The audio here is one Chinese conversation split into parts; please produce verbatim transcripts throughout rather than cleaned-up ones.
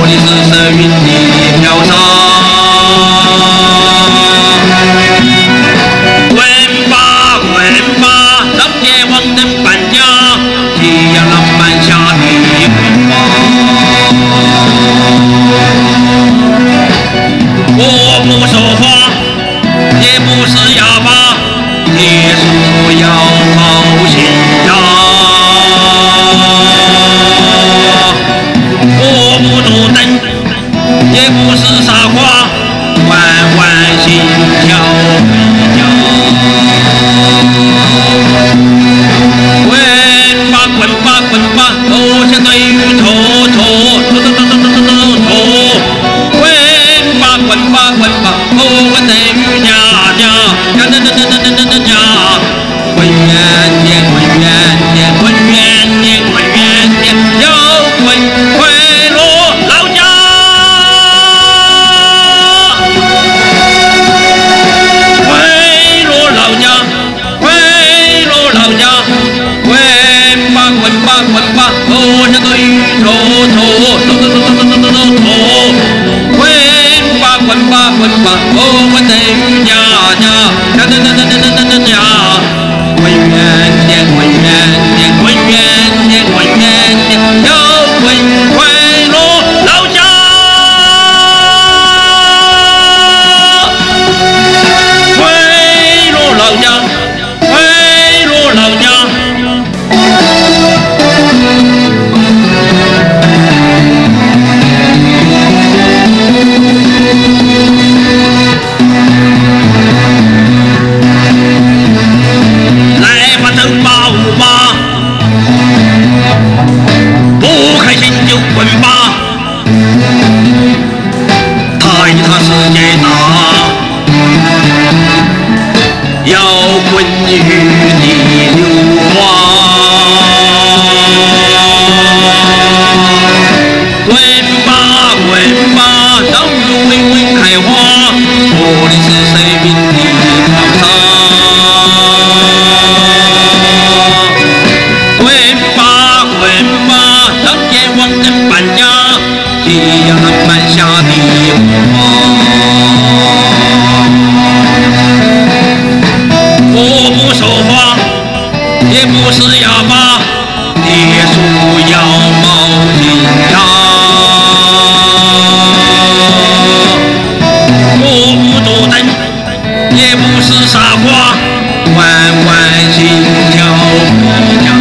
我的是神韵的飘洒。滚吧滚吧，让铁王能搬家，夕阳浪漫下的滚吧。我不说话，也不是哑巴，也是要好心呀。我不主灯，也不是傻瓜，弯弯心跳回家。滚吧滚吧滚吧，头像对鱼头头头头头头头头头。滚吧滚吧滚吧，头跟对鱼家家家家家家家家家。滚远点滚远点滚远点滚远点，要滚回落老家。回落老家，回落老家。滚吧滚吧滚吧，头像对鱼头头头头头头头头头头。滚吧滚吧滚吧，头跟对鱼家家家家家家家家家家。滚远点滚远点滚远点滚远点，要滚回落老家。回落老家，回落老家。来吧，走吧，舞吧，不开心就滚吧，踏一踏世界大，摇滚与你流花。滚吧滚吧，让雨微微开花，我的是谁命的飘洒。滚吧滚吧，让天王能搬家，夕阳浪漫下的火花。我不说话，也不是哑巴，铁树要冒心呀。我不主灯，也不是傻瓜，弯弯心跳回家。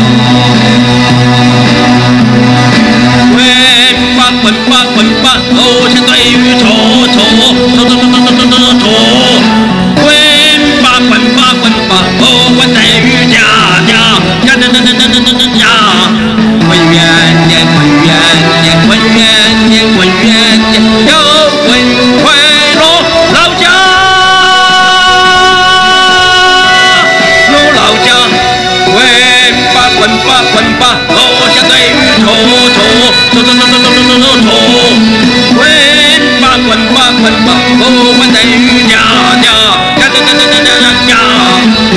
滚吧滚吧滚吧，头像对鱼头头头头头头头头头。滚吧滚吧滚吧，头跟对鱼家家家家家家家家家家。滚远点滚远点滚远点滚远点，要滚回落老家。落老家。滚吧滚吧滚吧，头像对鱼头头头头头头头头头头。滚吧滚吧滚吧，头跟对鱼家家家家家家家家家。